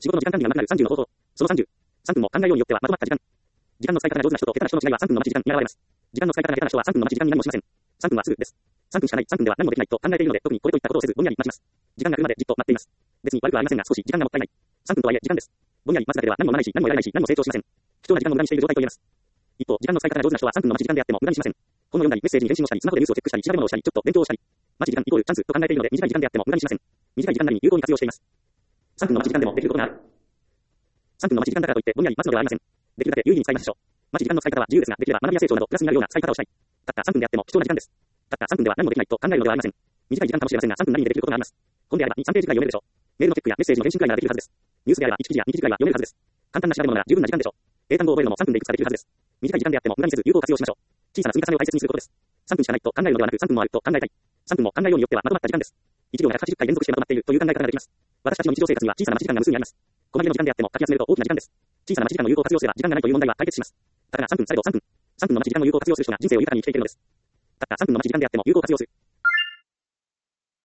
仕事の時間管理がうまくなる30の方法。その30。3分も考えようによってはまとまった時間。時間の使い方が上手な人と下手な人の違いは3分の待ち時間に現れます。時間の使い方が下手な人は3分の待ち時間に何もしません。3分はすぐです。3分しかない。3分では何もできないと考えているので、特にこれといったことをせず、ぼんやり待ちます。時間が来るまでじっと待っています。別に悪くはありませんが、少し時間がもったいない。3分とはいえ時間です。ぼんやり待つだけでは何も学ばないし、何もやらないし、何も成長しません。貴重な時間を無駄にしている状態と言えます。一方、時間の使い方が上手な人は3分の待ち時間であっても無駄にしません。本を読んだり、メッセージに返信をしたり、スマホでニュースをチェックしたり、調べ物をしたり、ちょっと勉強をしたり。待ち時間イコールチャンスと考えているので、短い時間であっても無駄にしません。短い時間なりに有効に活用しています。3分の待ち時間でもできることがある。3分の待ち時間だからといってぼんやり待つのではありません。できるだけ有意義に使いましょう。待ち時間の使い方は自由ですが、できれば学びや成長などプラスになるような使い方をしたい。たった3分であっても貴重な時間です。たった3分では何もできないと考えるのではありません。短い時間かもしれませんが、3分何にできることがあります。本であれば2、3ページくらい読めるでしょう。メールのチェックやメッセージの返信くらいならできるはずです。ニュースであれば1記事や2記事くらいは読めるはずです。簡単な調べ物なら十分な時間でしょう。英単語を覚えるのも3分でいくつかできるはずです。短い時間であっても無駄にせず有効活用しましょう。小さな積み重ねを大切にすることです。3分しかないと考えるのではなく3分もあると考えたい。3分も考えようによってはまとまった時間です。1秒が180回連続してまとまっているという考え方ができます。私たちの日常生活には小さな待ち時間が無数にあります。細切れの時間であっても書き集めると大きな時間です。小さな待ち時間を有効活用すれば時間がないという問題は解決します。たかが3分されど3分。3分の待ち時間を有効活用する人が人生を豊かに生きていけるのです。たった3分の待ち時間であっても有効活用する。